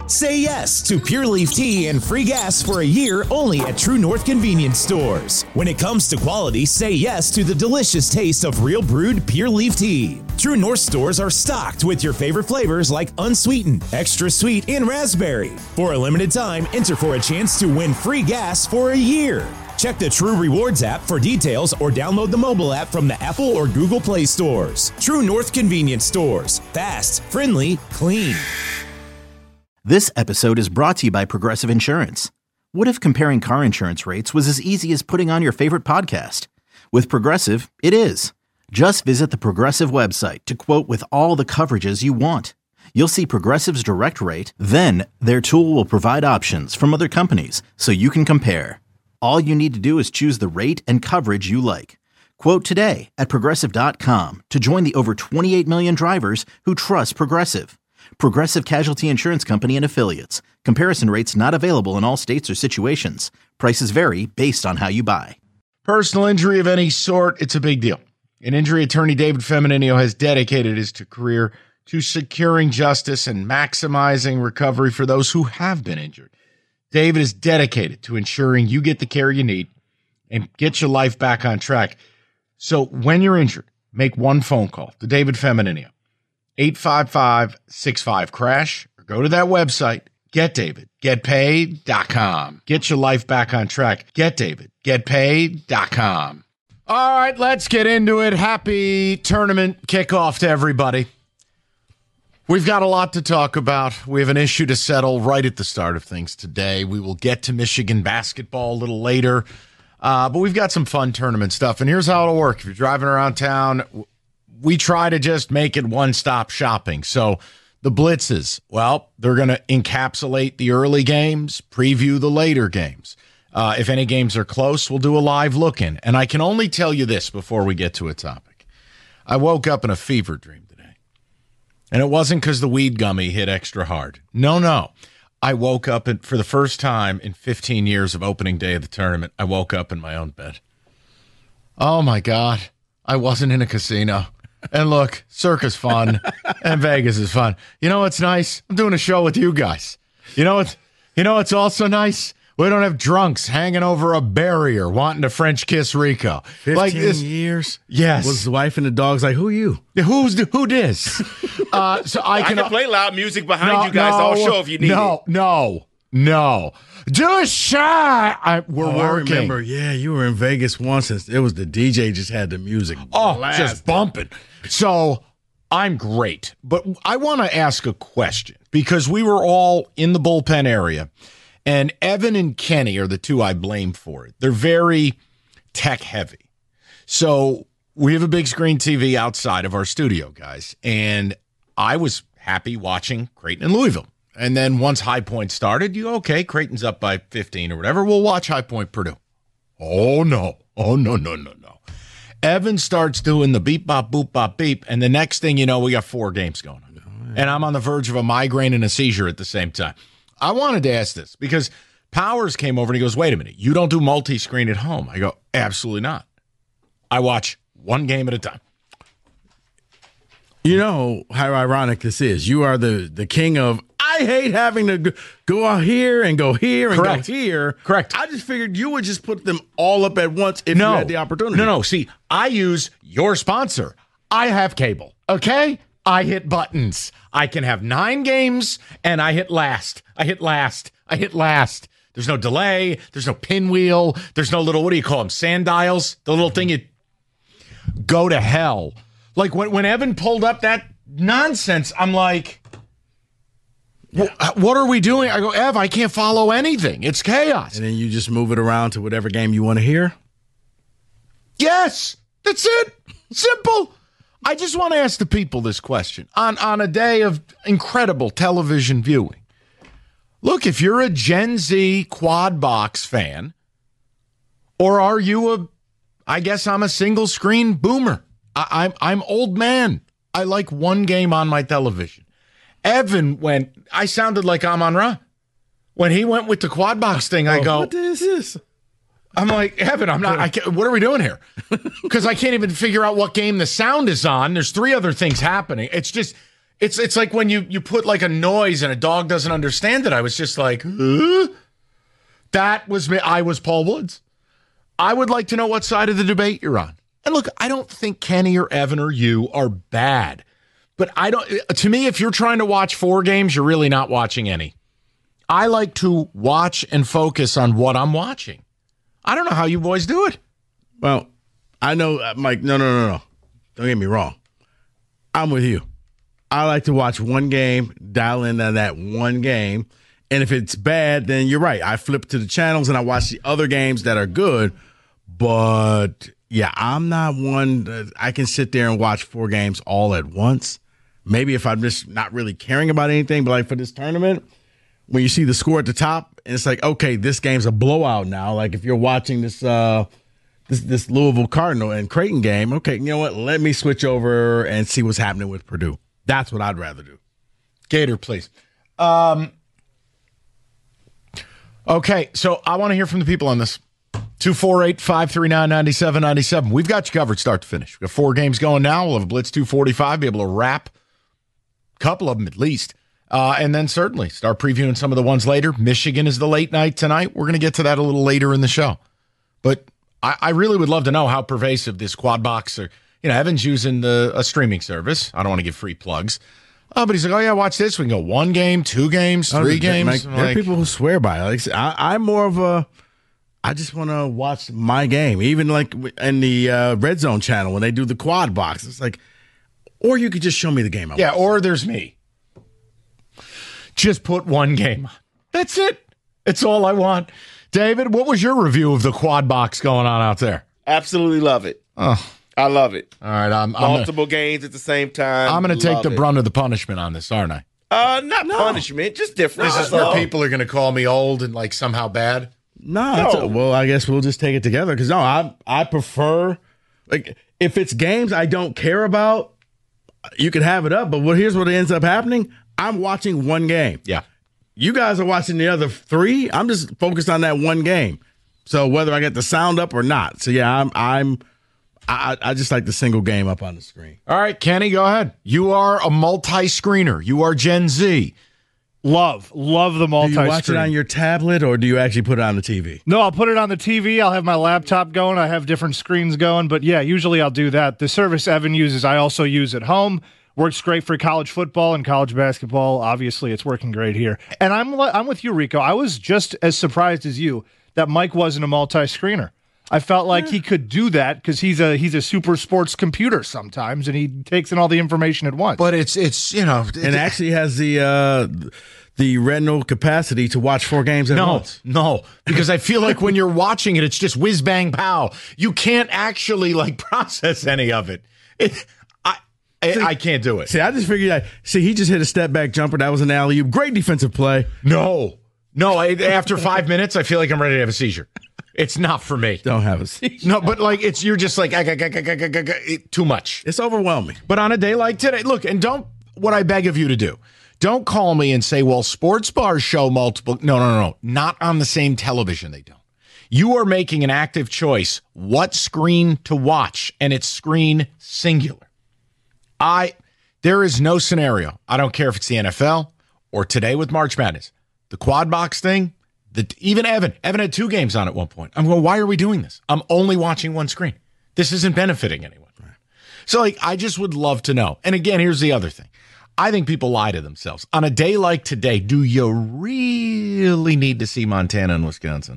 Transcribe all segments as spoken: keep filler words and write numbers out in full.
Say yes to Pure Leaf Tea and free gas for a year only at True North Convenience Stores. When it comes to quality, say yes to the delicious taste of real brewed Pure Leaf Tea. True North stores are stocked with your favorite flavors like unsweetened, extra sweet, and raspberry. For a limited time, enter for a chance to win free gas for a year. Check the True Rewards app for details or download the mobile app from the Apple or Google Play stores. True North Convenience Stores. Fast, friendly, clean. This episode is brought to you by Progressive Insurance. What if comparing car insurance rates was as easy as putting on your favorite podcast? With Progressive, it is. Just visit the Progressive website to quote with all the coverages you want. You'll see Progressive's direct rate, then their tool will provide options from other companies so you can compare. All you need to do is choose the rate and coverage you like. Quote today at Progressive dot com to join the over twenty-eight million drivers who trust Progressive. Progressive Casualty Insurance Company and Affiliates. Comparison rates not available in all states or situations. Prices vary based on how you buy. Personal injury of any sort, it's a big deal. An injury attorney, David Feminino, has dedicated his career to securing justice and maximizing recovery for those who have been injured. David is dedicated to ensuring you get the care you need and get your life back on track. So when you're injured, make one phone call to David Feminino. eight five five, six five, crash, or go to that website, get david get paid dot com. Get your life back on track. get david get paid dot com. All right, let's get into it. Happy tournament kickoff to everybody. We've got a lot to talk about. We have an issue to settle right at the start of things today. We will get to Michigan basketball a little later, uh, but we've got some fun tournament stuff. And here's how it'll work. If you're driving around town, we try to just make it one-stop shopping. So the blitzes, well, they're going to encapsulate the early games, preview the later games. Uh, if any games are close, we'll do a live look-in. And I can only tell you this before we get to a topic. I woke up in a fever dream today. And it wasn't because the weed gummy hit extra hard. No, no. I woke up in, for the first time in fifteen years of opening day of the tournament, I woke up in my own bed. Oh, my God. I wasn't in a casino. And look, circus fun, and Vegas is fun. You know what's nice? I'm doing a show with you guys. You know what's, you know what's also nice? We don't have drunks hanging over a barrier wanting to French kiss Rico. Fifteen like this, years. Yes. Was the wife and the dogs like, who are you? Who's the, who dis? Uh, so I can, I can play loud music behind no, you guys no, all show if you need no, it. No, no, no. Do a shot. I, we're oh, working. I remember, yeah, you were in Vegas once. And it was the D J just had the music. Oh, blast. just bumping. So I'm great, but I want to ask a question because we were all in the bullpen area, and Evan and Kenny are the two I blame for it. They're very tech heavy. So we have a big screen T V outside of our studio, guys, and I was happy watching Creighton and Louisville. And then once High Point started, you go, okay, Creighton's up by fifteen or whatever. We'll watch High Point Purdue. Oh, no. Oh, no, no, no, no. Evan starts doing the beep, bop, boop, bop, beep. And the next thing you know, we got four games going on. Oh, yeah. And I'm on the verge of a migraine and a seizure at the same time. I wanted to ask this because Powers came over and he goes, wait a minute, you don't do multi-screen at home. I go, absolutely not. I watch one game at a time. You know how ironic this is. You are the, the king of, I hate having to go out here and go here and Correct. go here. Correct. I just figured you would just put them all up at once if no, you had the opportunity. No, no. See, I use your sponsor. I have cable, okay? I hit buttons. I can have nine games, and I hit last. I hit last. I hit last. There's no delay. There's no pinwheel. There's no little, what do you call them, sand dials? The little thing you go to hell. Like when, when Evan pulled up that nonsense, I'm like, yeah. What are we doing? I go, Ev, I can't follow anything. It's chaos. And then you just move it around to whatever game you want to hear? Yes. That's it. Simple. I just want to ask the people this question. On, on a day of incredible television viewing, look, if you're a Gen Z quad box fan, or are you a, I guess I'm a single screen boomer. I, I'm I'm old man. I like one game on my television. Evan went, I sounded like Amon-Ra. When he went with the quad box thing, I oh, go, what is this? I'm like, Evan, I'm not, I can't, what are we doing here? Because I can't even figure out what game the sound is on. There's three other things happening. It's just, It's it's like when you, you put like a noise and a dog doesn't understand it. I was just like, huh? That was me. I was Paul Woods. I would like to know what side of the debate you're on. And look, I don't think Kenny or Evan or you are bad. But I don't. To me, if you're trying to watch four games, you're really not watching any. I like to watch and focus on what I'm watching. I don't know how you boys do it. Well, I know, Mike, no, no, no, no. Don't get me wrong. I'm with you. I like to watch one game, dial in on that one game. And if it's bad, then you're right. I flip to the channels and I watch the other games that are good. But, yeah, I'm not one that I can sit there and watch four games all at once. Maybe if I'm just not really caring about anything. But, like, for this tournament, when you see the score at the top, and it's like, okay, this game's a blowout now. Like, if you're watching this uh, this, this Louisville Cardinal and Creighton game, okay, you know what? Let me switch over and see what's happening with Purdue. That's what I'd rather do. Gator, please. Um, okay, so I want to hear from the people on this. two four eight, five three nine, nine seven nine seven. We've got you covered start to finish. We've got four games going now. We'll have a Blitz two forty-five, be able to wrap a couple of them at least. Uh, and then certainly start previewing some of the ones later. Michigan is the late night tonight. We're going to get to that a little later in the show. But I, I really would love to know how pervasive this quad box or, you know, Evan's using the a streaming service. I don't want to give free plugs. Oh, but he's like, oh, yeah, watch this. We can go one game, two games, three oh, games. Like, there like, are people who swear by it. Like, I, I'm more of a, I just want to watch my game. Even like in the uh, Red Zone channel when they do the quad box. It's like, or you could just show me the game. I yeah, watch. Or there's me. Just put one game on. That's it. It's all I want. David, what was your review of the quad box going on out there? Absolutely love it. Oh. I love it. All right, I'm multiple I'm gonna, games at the same time. I'm going to take the it. brunt of the punishment on this, aren't I? Uh, not no. punishment, just different. This is where people are going to call me old and like somehow bad. No, no. A, well, I guess we'll just take it together because no, I I prefer like if it's games I don't care about, you can have it up. But what here's what ends up happening: I'm watching one game. Yeah, you guys are watching the other three. I'm just focused on that one game. So whether I get the sound up or not, so yeah, I'm I'm. I, I just like the single game up on the screen. All right, Kenny, go ahead. You are a multi-screener. You are Gen Z. Love, love the multi-screen. Do you watch it on your tablet or do you actually put it on the T V? No, I'll put it on the T V. I'll have my laptop going. I have different screens going. But yeah, usually I'll do that. The service Evan uses, I also use at home. Works great for college football and college basketball. Obviously, it's working great here. And I'm I'm with you, Rico. I was just as surprised as you that Mike wasn't a multi-screener. I felt like he could do that because he's a he's a super sports computer sometimes, and he takes in all the information at once. But it's it's you know, and actually has the uh, the retinal capacity to watch four games at no, once. No, because I feel like when you're watching it, it's just whiz bang pow. You can't actually like process any of it. it I, I I can't do it. See, I just figured. I, see, he just hit a step back jumper. That was an alley oop. Great defensive play. No, no. I, after five minutes, I feel like I'm ready to have a seizure. It's not for me. Don't have a seizure. No, but like it's you're just like I, I, I, I, I, I, too much. It's overwhelming. But on a day like today, look, and don't what I beg of you to do. Don't call me and say, well, sports bars show multiple. No, no, no, no. Not on the same television. They don't. You are making an active choice what screen to watch, and it's screen singular. I there is no scenario. I don't care if it's the N F L or today with March Madness. The quad box thing. The, even Evan, Evan had two games on at one point. I'm going, why are we doing this? I'm only watching one screen. This isn't benefiting anyone. Right. So like, I just would love to know. And again, here's the other thing. I think people lie to themselves. On a day like today, do you really need to see Montana and Wisconsin?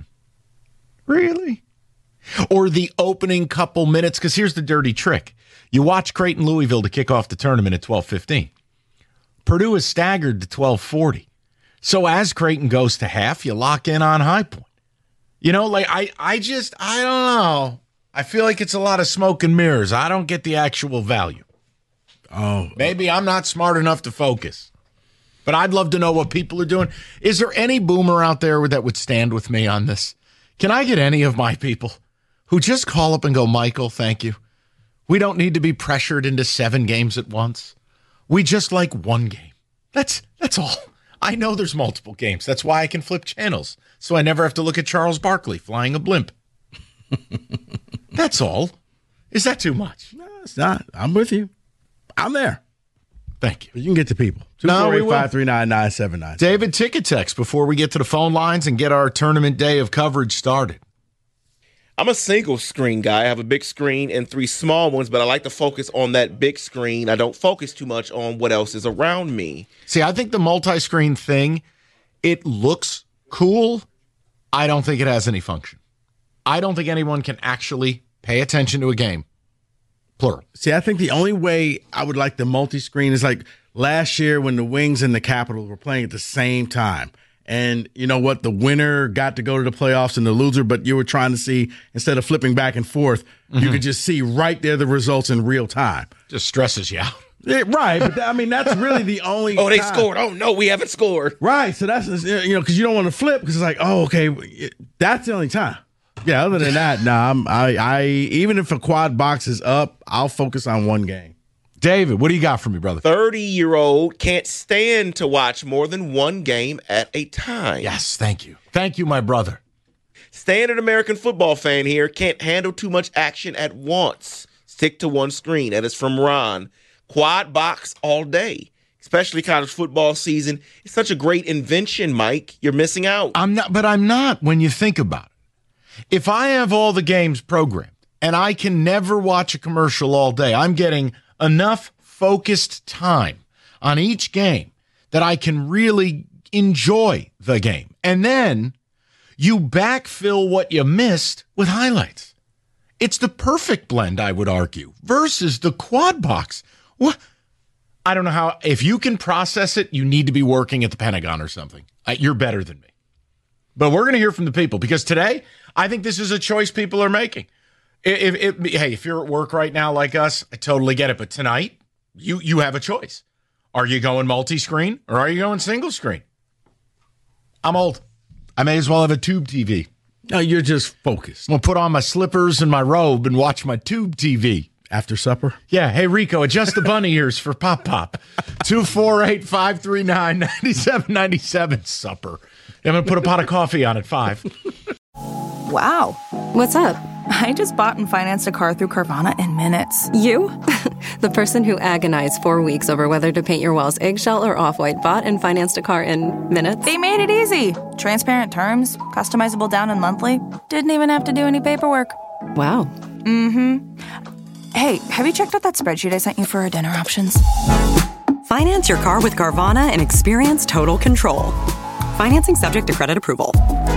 Really? Or the opening couple minutes? Because here's the dirty trick. You watch Creighton Louisville to kick off the tournament at twelve fifteen. Purdue is staggered to twelve forty. So as Creighton goes to half, you lock in on High Point. You know, like I, I just, I don't know. I feel like it's a lot of smoke and mirrors. I don't get the actual value. Oh, maybe I'm not smart enough to focus. But I'd love to know what people are doing. Is there any boomer out there that would stand with me on this? Can I get any of my people who just call up and go, Michael, thank you. We don't need to be pressured into seven games at once. We just like one game. That's that's all. I know there's multiple games. That's why I can flip channels. So I never have to look at Charles Barkley flying a blimp. That's all. Is that too much? No, it's not. I'm with you. I'm there. Thank you. You can get to people. two No, four we eight, will. five three nine, nine seven nine. David, ticket text before we get to the phone lines and get our tournament day of coverage started. I'm a single screen guy. I have a big screen and three small ones, but I like to focus on that big screen. I don't focus too much on what else is around me. See, I think the multi-screen thing, it looks cool. I don't think it has any function. I don't think anyone can actually pay attention to a game. Plural. See, I think the only way I would like the multi-screen is like last year when the Wings and the Capitals were playing at the same time. And you know what? The winner got to go to the playoffs and the loser, but you were trying to see, instead of flipping back and forth, mm-hmm. you could just see right there the results in real time. Just stresses you out. Yeah, right. But that, I mean, that's really the only Oh, they time. scored. Oh, no, we haven't scored. Right. So that's, you know, because you don't want to flip because it's like, oh, okay, that's the only time. Yeah, other than that, no, nah, I'm, I, I, even if a quad box is up, I'll focus on one game. David, what do you got for me, brother? thirty-year-old can't stand to watch more than one game at a time. Yes, thank you. Thank you, my brother. Standard American football fan here. Can't handle too much action at once. Stick to one screen. That is from Ron. Quad box all day, especially college football season. It's such a great invention, Mike. You're missing out. I'm not, but I'm not when you think about it. If I have all the games programmed and I can never watch a commercial all day, I'm getting enough focused time on each game that I can really enjoy the game. And then you backfill what you missed with highlights. It's the perfect blend, I would argue, versus the quad box. What? I don't know how. If you can process it, you need to be working at the Pentagon or something. Uh, you're better than me. But we're going to hear from the people because today, I think this is a choice people are making. If, if, if, hey, if you're at work right now like us, I totally get it. But tonight, you you have a choice. Are you going multi-screen or are you going single screen? I'm old. I may as well have a tube T V. No, you're just focused. I'm going to put on my slippers and my robe and watch my tube T V. After supper? Yeah. Hey, Rico, adjust the bunny ears for Pop Pop. two four eight, five three nine, nine seven nine seven. Supper. I'm going to put a pot of coffee on at five. Wow. What's up? I just bought and financed a car through Carvana in minutes. You? The person who agonized four weeks over whether to paint your walls eggshell or off-white bought and financed a car in minutes? They made it easy. Transparent terms, customizable down and monthly. Didn't even have to do any paperwork. Wow. Mm-hmm. Hey, have you checked out that spreadsheet I sent you for our dinner options? Finance your car with Carvana and experience total control. Financing subject to credit approval.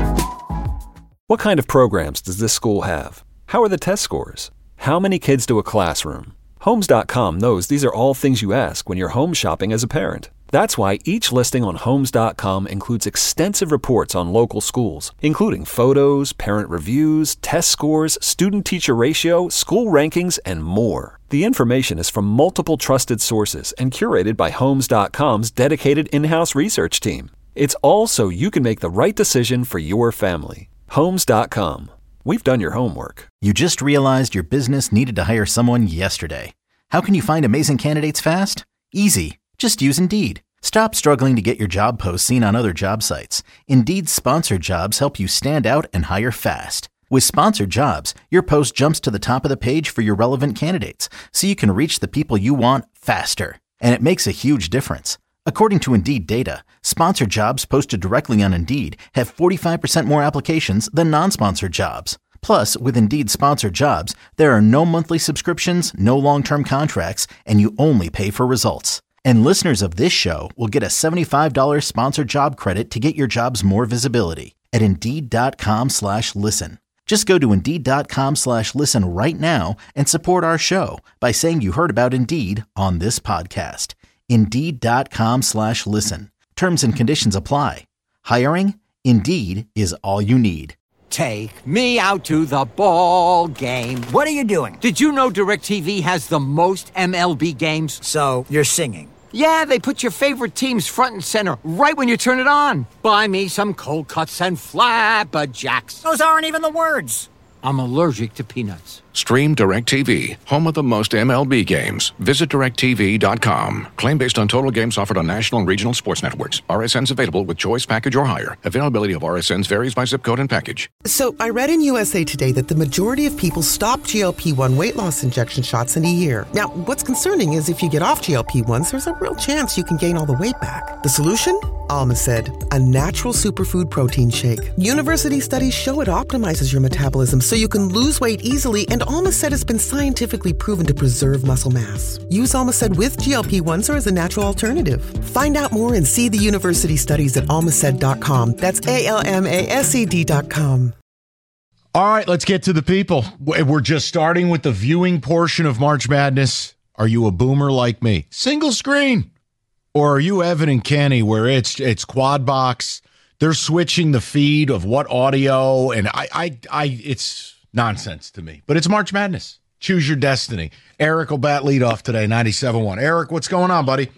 What kind of programs does this school have? How are the test scores? How many kids to a classroom? Homes dot com knows these are all things you ask when you're home shopping as a parent. That's why each listing on Homes dot com includes extensive reports on local schools, including photos, parent reviews, test scores, student-teacher ratio, school rankings, and more. The information is from multiple trusted sources and curated by Homes dot com's dedicated in-house research team. It's all so you can make the right decision for your family. Homes dot com. We've done your homework. You just realized your business needed to hire someone yesterday. How can you find amazing candidates fast? Easy. Just use Indeed. Stop struggling to get your job posts seen on other job sites. Indeed's sponsored jobs help you stand out and hire fast. With sponsored jobs, your post jumps to the top of the page for your relevant candidates, so you can reach the people you want faster. And it makes a huge difference. According to Indeed data, sponsored jobs posted directly on Indeed have forty-five percent more applications than non-sponsored jobs. Plus, with Indeed sponsored jobs, there are no monthly subscriptions, no long-term contracts, and you only pay for results. And listeners of this show will get a seventy-five dollars sponsored job credit to get your jobs more visibility at Indeed.com slash listen. Just go to Indeed.com slash listen right now and support our show by saying you heard about Indeed on this podcast. Indeed.com slash listen. Terms and conditions apply. Hiring? Indeed is all you need. Take me out to the ball game. What are you doing? Did you know DirecTV has the most M L B games? So, you're singing? Yeah, they put your favorite teams front and center right when you turn it on. Buy me some cold cuts and flapperjacks. Those aren't even the words. I'm allergic to peanuts. Stream DirecTV, home of the most M L B games. Visit direct t v dot com. Claim based on total games offered on national and regional sports networks. R S Ns available with choice package or higher. Availability of R S Ns varies by zip code and package. So I read in U S A Today that the majority of people stop G L P one weight loss injection shots in a year. Now, what's concerning is if you get off G L P ones, there's a real chance you can gain all the weight back. The solution? Almacid, a natural superfood protein shake. University studies show it optimizes your metabolism so you can lose weight easily, and Almacid has been scientifically proven to preserve muscle mass. Use Almacid with G L P ones or as a natural alternative. Find out more and see the university studies at almacid dot com. That's A L M A S E D dot com. All right, let's get to the people. We're just starting with the viewing portion of March Madness. Are you a boomer like me? Single screen. Or are you Evan and Kenny where it's it's quad box? They're switching the feed of what audio, and I, I, I, it's nonsense to me. But it's March Madness. Choose your destiny. Eric will bat lead off today, ninety-seven point one. Eric, what's going on, buddy?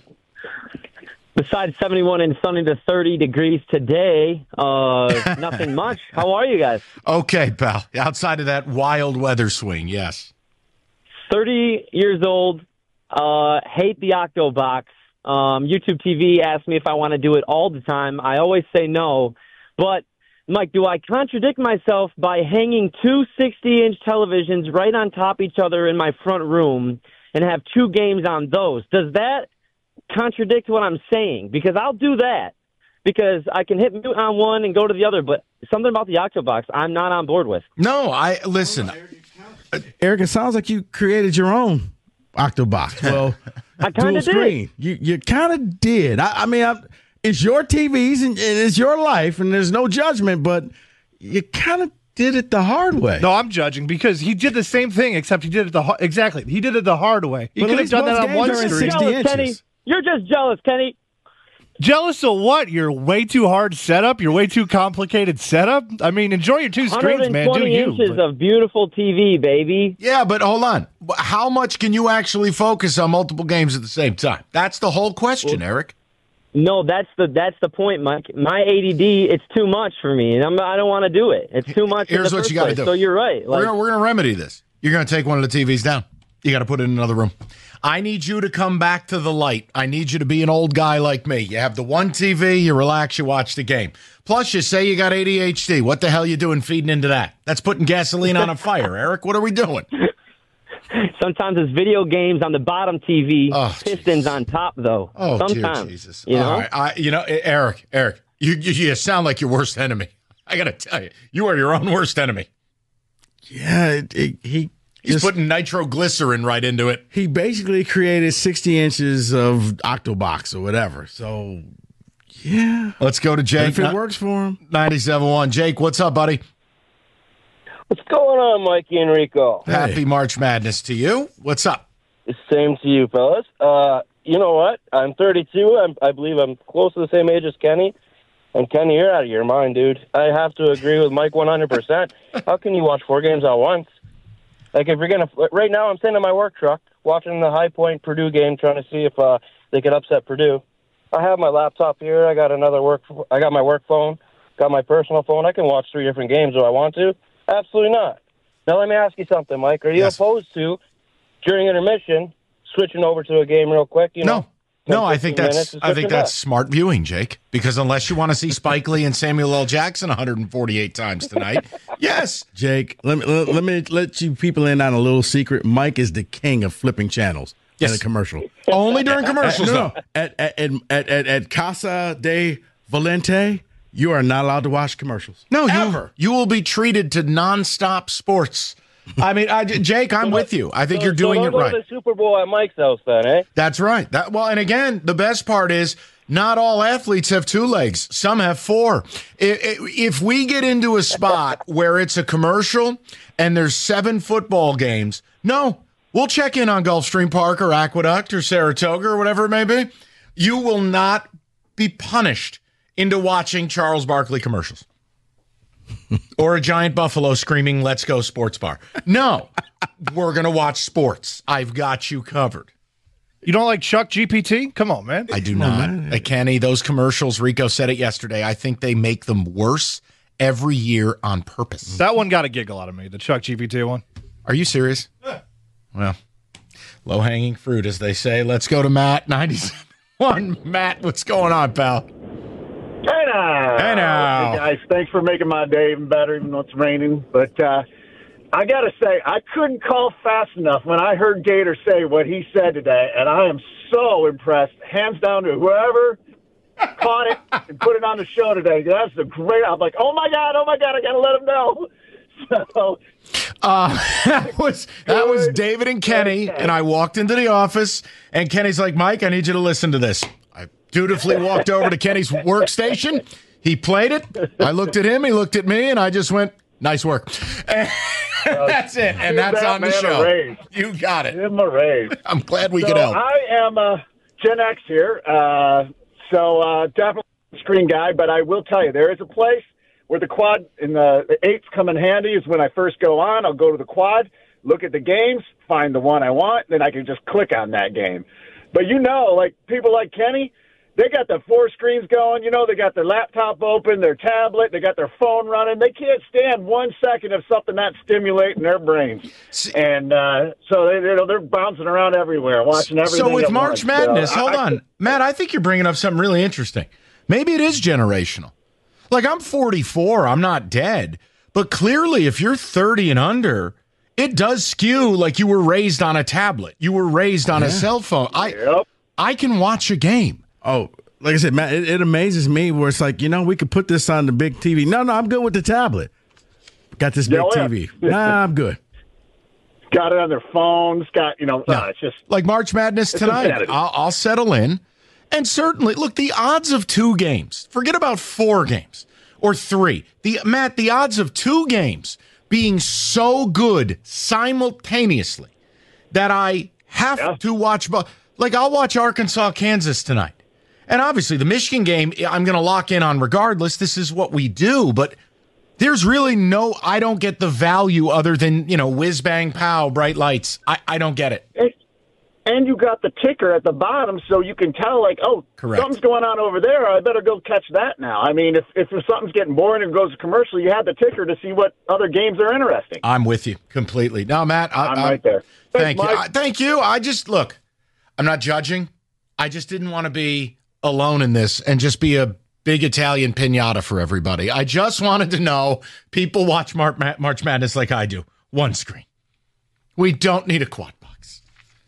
Besides seventy-one and sunny to thirty degrees today, uh, nothing much. How are you guys? Okay, pal. Outside of that wild weather swing, yes. thirty years old, uh, hate the Octobox. Um, YouTube T V asked me if I want to do it all the time. I always say no. But, Mike, do I contradict myself by hanging two sixty-inch televisions right on top of each other in my front room and have two games on those? Does that contradict what I'm saying? Because I'll do that because I can hit mute on one and go to the other. But something about the Octobox I'm not on board with. No, I listen. Eric, it sounds like you created your own Octobox. Well, I kind of did. You you kind of did. I, I mean, I, it's your T Vs and, and it's your life, and there's no judgment. But you kind of did it the hard way. No, I'm judging because he did the same thing, except he did it the exactly. He did it the hard way. He could have done that on one screen. Jealous, Kenny. You're just jealous, Kenny. Jealous of what? Your way too hard setup? Your way too complicated setup? I mean, enjoy your two screens, man. Do you? inches but... of beautiful T V, baby. Yeah, but hold on. How much can you actually focus on multiple games at the same time? That's the whole question, well, Eric. No, that's the that's the point, Mike. My A D D, it's too much for me, and I'm, I don't want to do it. It's too much. Here's in the what first you got to place, do. So you're right. Like, we're going to remedy this. You're going to take one of the T Vs down. You got to put it in another room. I need you to come back to the light. I need you to be an old guy like me. You have the one T V, you relax, you watch the game. Plus, you say you got A D H D. What the hell you doing feeding into that? That's putting gasoline on a fire, Eric. What are we doing? Sometimes it's video games on the bottom T V, oh, Pistons Jesus. on top, though. Oh, Sometimes, dear Jesus. You know? All right. I, you know, Eric, Eric, you, you, you sound like your worst enemy. I got to tell you, you are your own worst enemy. Yeah, it, it, he... He's Just, putting nitroglycerin right into it. He basically created sixty inches of Octobox or whatever. So, yeah. Let's go to Jake. If it works for him. ninety-seven point one. Jake, what's up, buddy? What's going on, Mikey and Rico? Hey. Happy March Madness to you. What's up? Same to you, fellas. Uh, you know what? I'm thirty-two. I'm, I believe I'm close to the same age as Kenny. And Kenny, you're out of your mind, dude. I have to agree with Mike one hundred percent. How can you watch four games at once? Like, if you're going to, right now I'm sitting in my work truck watching the High Point Purdue game, trying to see if uh, they could upset Purdue. I have my laptop here. I got another work, I got my work phone, got my personal phone. I can watch three different games. Do I want to? Absolutely not. Now, let me ask you something, Mike. Are you yes. opposed to, during intermission, switching over to a game real quick? You know? No. No, I think that's I think that's back. smart viewing, Jake. Because unless you want to see Spike Lee and Samuel L. Jackson one hundred forty-eight times tonight, yes, Jake. Let me let, let me let you people in on a little secret. Mike is the king of flipping channels yes. in a commercial. Only during commercials, at, though. No, at, at, at, at, at Casa de Valente, you are not allowed to watch commercials. No, ever. You, you will be treated to nonstop sports. I mean, I, Jake, I'm with you. I think so, you're doing so it right. Go to the Super Bowl at Mike's house, then, eh? That's right. That well, and again, the best part is not all athletes have two legs. Some have four. If, if we get into a spot where it's a commercial and there's seven football games, no, we'll check in on Gulfstream Park or Aqueduct or Saratoga or whatever it may be. You will not be punished into watching Charles Barkley commercials. Or a giant buffalo screaming, "Let's go sports bar." No, we're going to watch sports. I've got you covered. You don't like Chuck G P T? Come on, man. I do not. Uh, Kenny, those commercials, Rico said it yesterday, I think they make them worse every year on purpose. That one got a giggle out of me, the Chuck G P T one. Are you serious? Well, low-hanging fruit, as they say. Let's go to Matt, ninety-seven point one. Matt, what's going on, pal? Hey now. Hey now. Hey guys, thanks for making my day even better, even though it's raining. But uh, I got to say, I couldn't call fast enough when I heard Gator say what he said today, and I am so impressed, hands down to whoever caught it and put it on the show today. That's a great. I'm like, oh my god, oh my god, I got to let him know. So. Uh, that was that was David and Kenny, and I walked into the office, and Kenny's like, Mike, I need you to listen to this. I dutifully walked over to Kenny's workstation. He played it. I looked at him. He looked at me, and I just went, nice work. And that's it, and that's on the show. You got it. Give him a raise. I'm glad we so could help. I am uh, Gen X here, uh, so uh, definitely a screen guy, but I will tell you, there is a place where the quad and the, the eights come in handy is when I first go on. I'll go to the quad, look at the games, find the one I want, then I can just click on that game. But you know, like people like Kenny, they got the four screens going. You know, they got their laptop open, their tablet, they got their phone running. They can't stand one second of something not stimulating their brains. And uh, so they, they're, they're bouncing around everywhere, watching everything. So with March once. Madness, so hold I, on. Matt, I think you're bringing up something really interesting. Maybe it is generational. Like, I'm forty-four, I'm not dead. But clearly, if you're thirty and under, it does skew like you were raised on a tablet. You were raised on yeah. a cell phone. I yep. I can watch a game. Oh, like I said, Matt, it, it amazes me where it's like, you know, we could put this on the big T V. No, no, I'm good with the tablet. Got this big yeah, T V. Nah, I'm good. Got it on their phones. Got, you know, no, uh, it's just. Like March Madness tonight. I'll, I'll settle in. And certainly, look, the odds of two games, forget about four games or three. The Matt, the odds of two games being so good simultaneously that I have yeah. to watch. Like, I'll watch Arkansas, Kansas tonight. And obviously, the Michigan game, I'm going to lock in on regardless. This is what we do. But there's really no, I don't get the value other than, you know, whiz, bang, pow, bright lights. I, I don't get it. it And you got the ticker at the bottom, so you can tell, like, oh, Correct. something's going on over there. I better go catch that now. I mean, if, if something's getting boring and goes to commercial, you have the ticker to see what other games are interesting. I'm with you completely. Now, Matt, I, I'm I, right there. Thank Thanks, you. Mike. I, thank you. I just, look, I'm not judging. I just didn't want to be alone in this and just be a big Italian piñata for everybody. I just wanted to know people watch March Madness like I do. One screen. We don't need a quad box.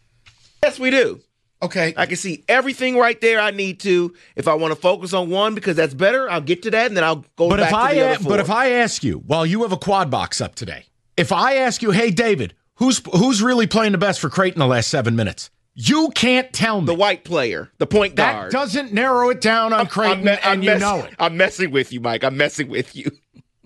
Yes, we do. Okay. I can see everything right there I need to. If I want to focus on one because that's better, I'll get to that, and then I'll go but back if to I the a- other four. But if I ask you, while you have a quad box up today, if I ask you, hey, David, who's who's really playing the best for Creighton the last seven minutes? You can't tell me. The white player, the point guard. That doesn't narrow it down on I'm, Creighton, I'm, I'm and mess- you know it. I'm messing with you, Mike. I'm messing with you.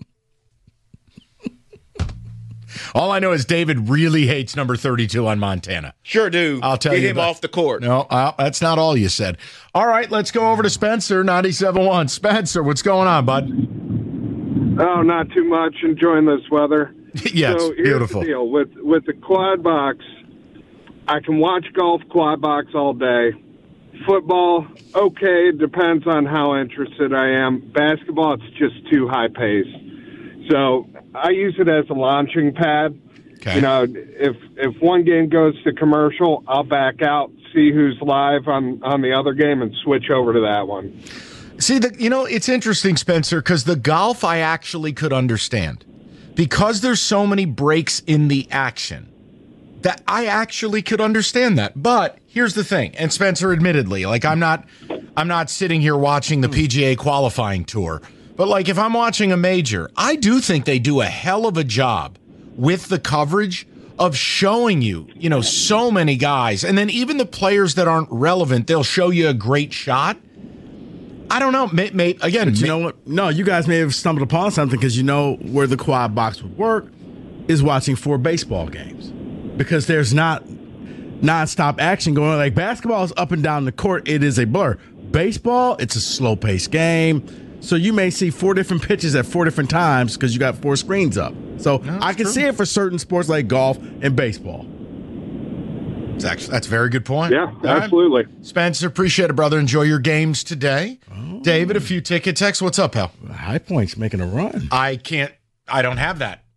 All I know is David really hates number thirty-two on Montana. Sure do. I'll tell Get you. Get him about, off the court. No, uh, that's not all you said. All right, let's go over to Spencer, ninety-seven point one. Spencer, what's going on, bud? Oh, not too much. Enjoying this weather. Yes, so here's beautiful. The deal. With, with the quad box, I can watch golf quad box all day. Football, okay, depends on how interested I am. Basketball, it's just too high paced. So I use it as a launching pad. Okay. You know, if if one game goes to commercial, I'll back out, see who's live on, on the other game, and switch over to that one. See, the, you know, it's interesting, Spencer, because the golf I actually could understand. Because there's so many breaks in the action, that I actually could understand that. But here's the thing, and Spencer, admittedly, like I'm not, I'm not sitting here watching the P G A qualifying tour. But like if I'm watching a major, I do think they do a hell of a job with the coverage of showing you, you know, so many guys. And then even the players that aren't relevant, they'll show you a great shot. I don't know. May, may, again, but you may, know what? No, you guys may have stumbled upon something because you know where the quad box would work is watching four baseball games because there's not nonstop action going on. Like basketball is up and down the court. It is a blur. Baseball, it's a slow-paced game. So you may see four different pitches at four different times because you got four screens up. So no, I can true. see it for certain sports like golf and baseball. It's actually, that's a very good point. Yeah, All absolutely. Right. Spencer, appreciate it, brother. Enjoy your games today. Oh. David, a few ticket texts. What's up, pal? High Point's making a run. I can't. I don't have that.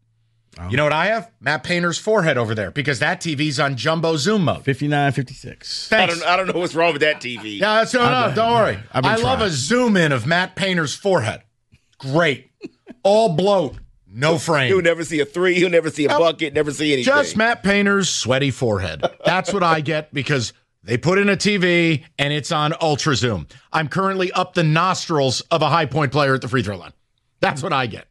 You know what I have? Matt Painter's forehead over there because that T V's on jumbo zoom mode. fifty-nine, fifty-six. I don't, I don't know what's wrong with that T V. Yeah, that's no, no, don't worry. I've been I love trying. a zoom in of Matt Painter's forehead. Great. All bloat. No frame. He'll never see a three. He'll never see a bucket. Never see anything. Just Matt Painter's sweaty forehead. That's what I get because they put in a T V and it's on ultra zoom. I'm currently up the nostrils of a high point player at the free throw line. That's what I get.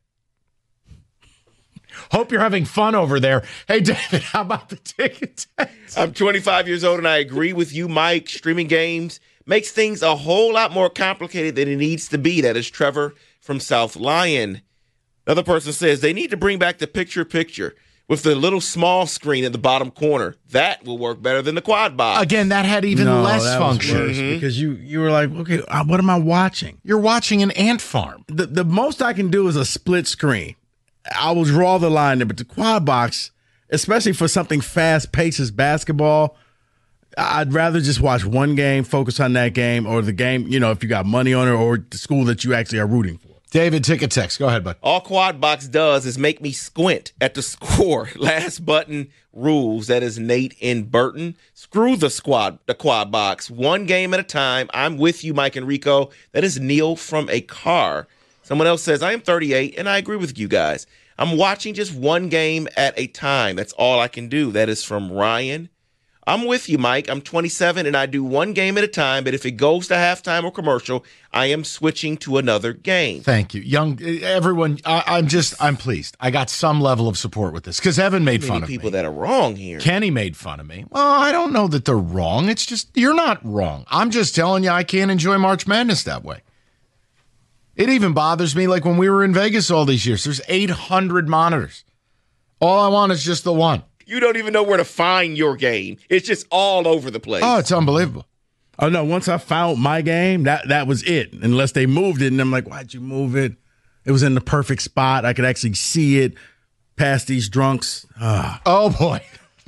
Hope you're having fun over there. Hey, David, how about the ticket text? I'm twenty-five years old, and I agree with you, Mike. Streaming games makes things a whole lot more complicated than it needs to be. That is Trevor from South Lyon. Another person says they need to bring back the picture-picture with the little small screen in the bottom corner. That will work better than the quad box. Again, that had even No, less that was function. worse because you you were like, okay, uh, what am I watching? You're watching an ant farm. The the most I can do is a split screen. I will draw the line there, but the quad box, especially for something fast paced as basketball, I'd rather just watch one game, focus on that game, or the game, you know, if you got money on it, or the school that you actually are rooting for. David, ticket text. Go ahead, bud. All quad box does is make me squint at the score. Last button rules. That is Nate in Burton. Screw the squad, the quad box. One game at a time. I'm with you, Mike and Rico. That is Neil from a car. Someone else says, I am thirty-eight, and I agree with you guys. I'm watching just one game at a time. That's all I can do. That is from Ryan. I'm with you, Mike. I'm twenty-seven, and I do one game at a time, but if it goes to halftime or commercial, I am switching to another game. Thank you. Young, everyone, I, I'm just, I'm pleased. I got some level of support with this because Evan made fun of me. People that are wrong here. Kenny made fun of me. Well, I don't know that they're wrong. It's just, you're not wrong. I'm just telling you I can't enjoy March Madness that way. It even bothers me like when we were in Vegas all these years. There's eight hundred monitors. All I want is just the one. You don't even know where to find your game. It's just all over the place. Oh, it's unbelievable. Oh, no, once I found my game, that, that was it. Unless they moved it, and I'm like, why'd you move it? It was in the perfect spot. I could actually see it past these drunks. Ah. Oh, boy.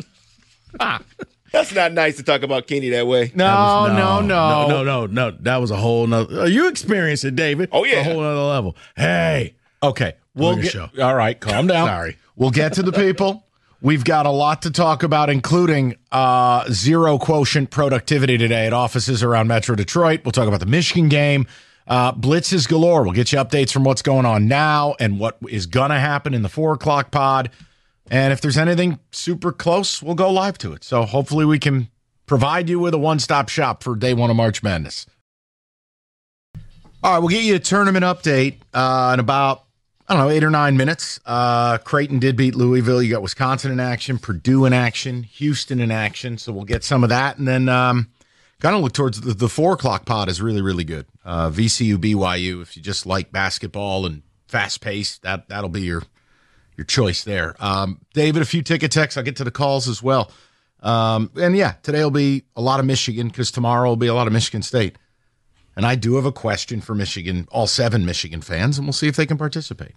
That's not nice to talk about Kenny that way. No, was, no, no, no. No, no, no. That was a whole nother. You experienced it, David. Oh, yeah. A whole other level. Hey. Okay. We'll Look at get, show. all right, calm down. Sorry. We'll get to the people. We've got a lot to talk about, including uh, zero quotient productivity today at offices around Metro Detroit. We'll talk about the Michigan game. Uh, blitzes galore. We'll get you updates from what's going on now and what is going to happen in the four o'clock pod. And if there's anything super close, we'll go live to it. So hopefully we can provide you with a one-stop shop for day one of March Madness. All right, we'll get you a tournament update uh, in about, I don't know, eight or nine minutes. Uh, Creighton did beat Louisville. You got Wisconsin in action, Purdue in action, Houston in action. So we'll get some of that. And then um, kind of look towards the, the four o'clock pod is really, really good. Uh, V C U, B Y U, if you just like basketball and fast pace, that, that'll be your your choice there. Um, David, a few ticket texts. I'll get to the calls as well. Um, and yeah, today will be a lot of Michigan because tomorrow will be a lot of Michigan State. And I do have a question for Michigan, all seven Michigan fans, and we'll see if they can participate.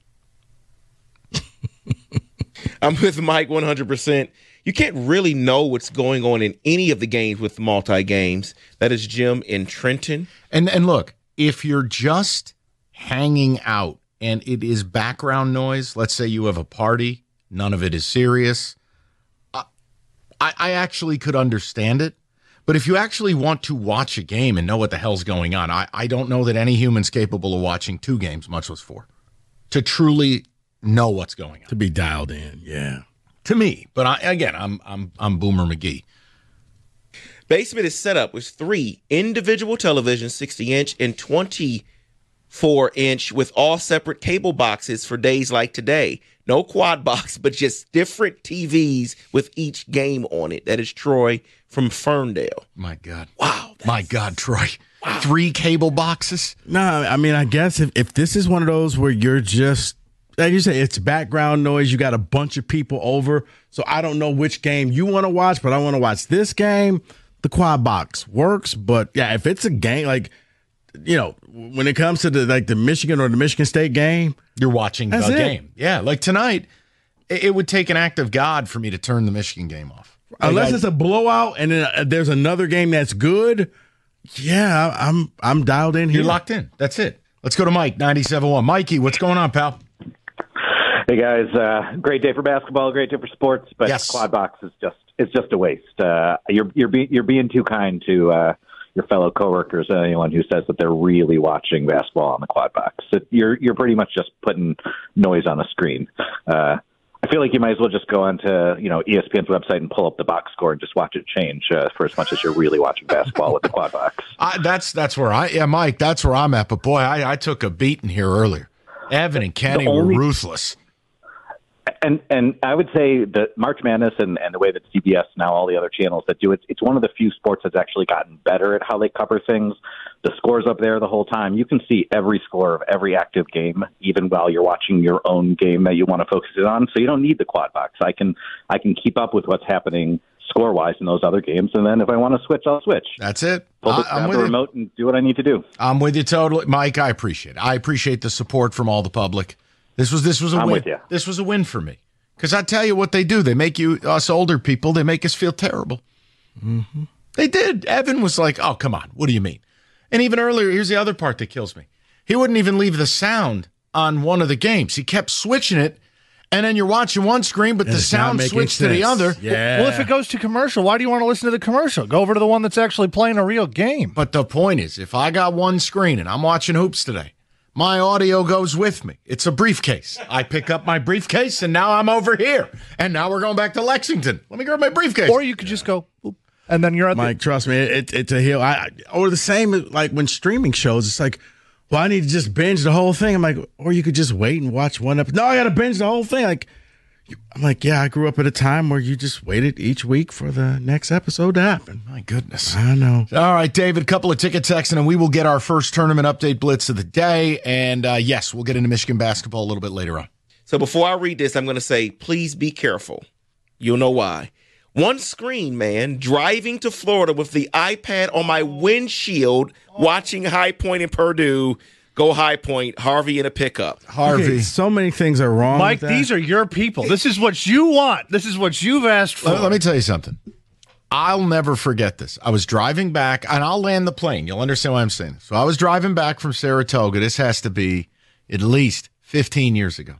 I'm with Mike one hundred percent. You can't really know what's going on in any of the games with multi-games. That is Jim in Trenton. And and look, if you're just hanging out and it is background noise, let's say you have a party, none of it is serious, I, I actually could understand it. But if you actually want to watch a game and know what the hell's going on, I, I don't know that any human's capable of watching two games, much less four, to truly know what's going on. To be dialed in, yeah. To me. But I, again, I'm I'm I'm Boomer McGee. Basement is set up with three individual televisions, sixty inch and twenty-four inch, with all separate cable boxes for days like today. No quad box, but just different T Vs with each game on it. That is Troy from Ferndale. My God. Wow. My God, Troy. Wow. Three cable boxes? No, I mean, I guess if, if this is one of those where you're just, like you say, it's background noise, you got a bunch of people over, so I don't know which game you want to watch, but I want to watch this game, the quad box works. But yeah, if it's a game, like, you know, when it comes to the like the Michigan or the Michigan State game, you're watching the it. game. Yeah, like tonight, it would take an act of God for me to turn the Michigan game off. Like Unless I, it's a blowout and then there's another game that's good, yeah, I'm I'm dialed in here. You're locked in. That's it. Let's go to Mike, ninety-seven point one. Mikey, what's going on, pal? Hey guys, uh, great day for basketball, great day for sports, but yes. Quad Box is just it's just a waste. Uh, you're you're being you're being too kind to uh, your fellow coworkers, uh, anyone who says that they're really watching basketball on the Quad Box. It, you're you're pretty much just putting noise on a screen. Uh, I feel like you might as well just go onto you know E S P N's website and pull up the box score and just watch it change uh, for as much as you're really watching basketball with the Quad Box. I, that's that's where I yeah, Mike. That's where I'm at. But boy, I, I took a beating here earlier. Evan and Kenny only, were ruthless. And and I would say that March Madness and, and the way that C B S, now all the other channels that do it, it's one of the few sports that's actually gotten better at how they cover things. The score's up there the whole time. You can see every score of every active game, even while you're watching your own game that you want to focus it on. So you don't need the Quad Box. I can I can keep up with what's happening score-wise in those other games, and then if I want to switch, I'll switch. That's it. Pull the, I'm with the you. remote and do what I need to do. I'm with you totally, Mike. I appreciate it. I appreciate the support from all the public. This was this was a I'm win. with you. This was a win for me. Because I tell you what they do. They make you, us older people, they make us feel terrible. Mm-hmm. They did. Evan was like, oh, come on. What do you mean? And even earlier, here's the other part that kills me. He wouldn't even leave the sound on one of the games. He kept switching it, and then you're watching one screen, but And the it's not sound making switched to the sense. other. Yeah. Well, if it goes to commercial, why do you want to listen to the commercial? Go over to the one that's actually playing a real game. But the point is, if I got one screen and I'm watching hoops today, my audio goes with me. It's a briefcase. I pick up my briefcase, and now I'm over here. And now we're going back to Lexington. Let me grab my briefcase. Or you could just go, boop, and then you're at Mike, the... trust me, it, it's a hill. I, I or the same like when streaming shows. It's like, well, I need to just binge the whole thing. I'm like, or you could just wait and watch one episode. No, I got to binge the whole thing. Like, I'm like, yeah, I grew up at a time where you just waited each week for the next episode to happen. My goodness. I know. All right, David, a couple of ticket texts, and then we will get our first tournament update blitz of the day. And, uh, yes, we'll get into Michigan basketball a little bit later on. So before I read this, I'm going to say, please be careful. You'll know why. One screen, man, driving to Florida with the iPad on my windshield, watching High Point and Purdue. Go High Point, Harvey in a pickup. Harvey. Okay, so many things are wrong Mike, with that. these are your people. This is what you want. This is what you've asked for. Let, let me tell you something. I'll never forget this. I was driving back, and I'll land the plane. You'll understand why I'm saying this. So I was driving back from Saratoga. This has to be at least fifteen years ago.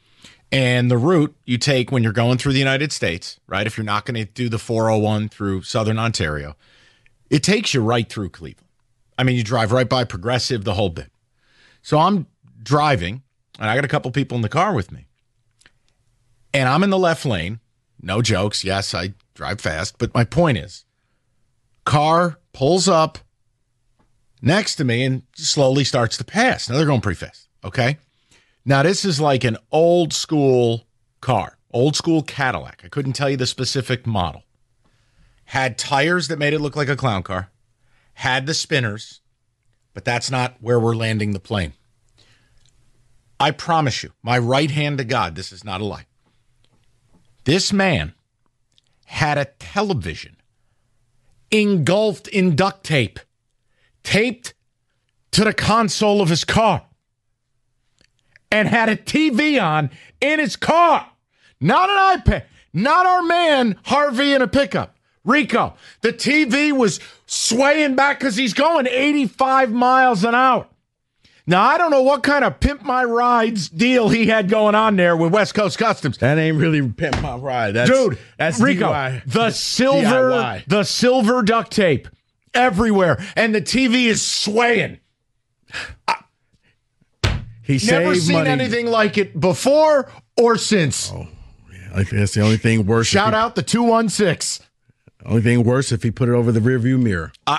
And the route you take when you're going through the United States, right, if you're not going to do the four oh one through Southern Ontario, it takes you right through Cleveland. I mean, you drive right by Progressive, the whole bit. So I'm driving, and I got a couple people in the car with me. And I'm in the left lane. No jokes. Yes, I drive fast. But my point is, car pulls up next to me and slowly starts to pass. Now, they're going pretty fast, okay? Now, this is like an old school car, old school Cadillac. I couldn't tell you the specific model. Had tires that made it look like a clown car. Had the spinners. But that's not where we're landing the plane. I promise you, my right hand to God, this is not a lie. This man had a television engulfed in duct tape, taped to the console of his car, and had a T V on in his car. Not an iPad, not our man, Harvey in a pickup. Rico, the T V was swaying back because he's going eighty-five miles an hour. Now, I don't know what kind of Pimp My Rides deal he had going on there with West Coast Customs. That ain't really Pimp My Ride. That's, Dude, that's Rico, D I Y. the silver, D I Y. the silver duct tape everywhere, and the T V is swaying. I, he never saved seen money. anything like it before or since. Oh, yeah, I think that's the only thing worse. Shout he, out the two one six. Only thing worse if he put it over the rearview mirror. Uh,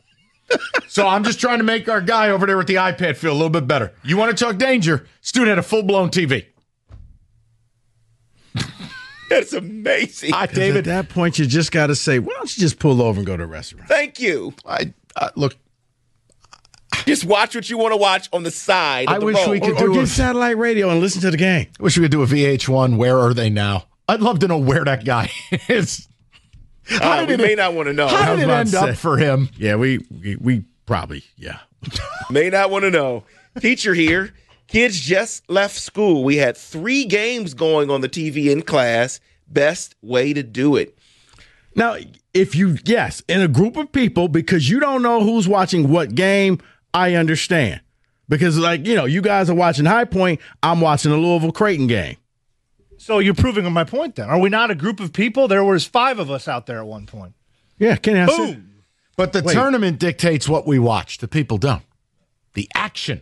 so I'm just trying to make our guy over there with the iPad feel a little bit better. You want to talk danger? Student had a full-blown T V. That's amazing. Hi, David. At that point, you just got to say, why don't you just pull over and go to a restaurant? Thank you. I uh, look. Just watch what you want to watch on the side of I the wish road. we could Or, or do get a, satellite radio and listen to the game. I wish we could do a V H one. Where are they now? I'd love to know where that guy is. How uh, did we it, may not want to know. How did it end up for him? Yeah, we, we we probably, yeah. May not want to know. Teacher here. Kids just left school. We had three games going on the T V in class. Best way to do it. Now, if you, yes, in a group of people, because you don't know who's watching what game, I understand. Because, like, you know, you guys are watching High Point, I'm watching the Louisville Creighton game. So you're proving my point then. Are we not a group of people? There was five of us out there at one point. Yeah, Kenny, I Boom. said. But the Wait. tournament dictates what we watch. The people don't. The action.